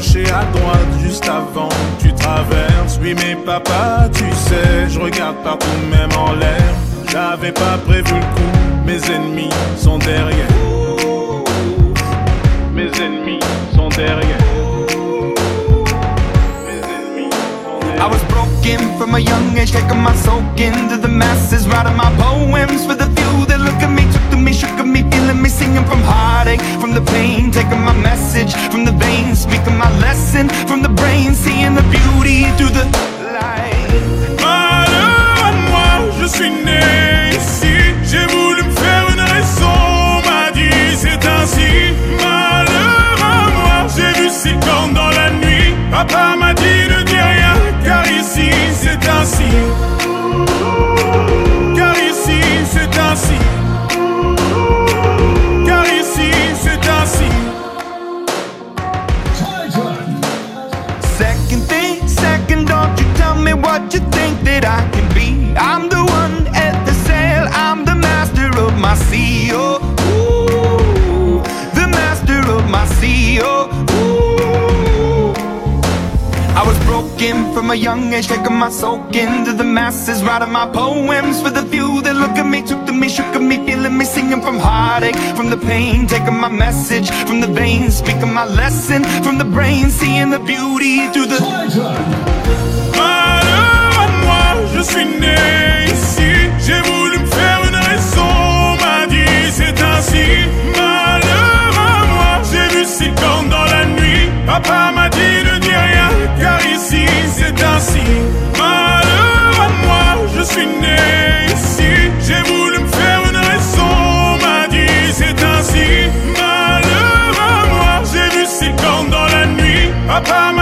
penché à droite juste avant que tu traverses. Oui mais papa, tu sais, je regarde partout même en l'air. J'avais pas prévu le coup, mes ennemis sont derrière. Mes ennemis sont derrière. I was broken from a young age, taking my soul into the masses, writing my poems for the few that look at me, took to me, shook at me, feeling me, singing from heartache, from the pain, taking my message from the veins, speaking my lesson from the brain, seeing the beauty through the light. Malheur à moi, je suis né ici, j'ai voulu me faire une raison, on m'a dit c'est ainsi. Malheur à moi, j'ai vu ces cornes dans la nuit, papa m'a dit ne dis rien, car ici c'est ainsi. Car ici c'est ainsi. Car ici c'est ainsi. Second thing, second, don't you tell me what you think that I can be. I'm the one at the sail, I'm the master of my sea, oh, ooh, the master of my sea, oh, ooh. I was broken from a young age, taking my soak into the masses, writing my poems for the few that look at me, took to me, shook at me, feeling me, singing from heartache, from the pain, taking my message from the veins, speaking my lesson from the brain, seeing the beauty through the Malheur à moi, je suis né ici, j'ai voulu me faire une raison, on m'a dit c'est ainsi. Malheur à moi, j'ai vu ces cornes dans la nuit, papa m'a dit ne dis rien, car ici c'est ainsi. Malheur à moi, je suis né ici, j'ai voulu me faire une raison, on m'a dit c'est ainsi. Malheur à moi, j'ai vu ces cornes dans la nuit, papa m'a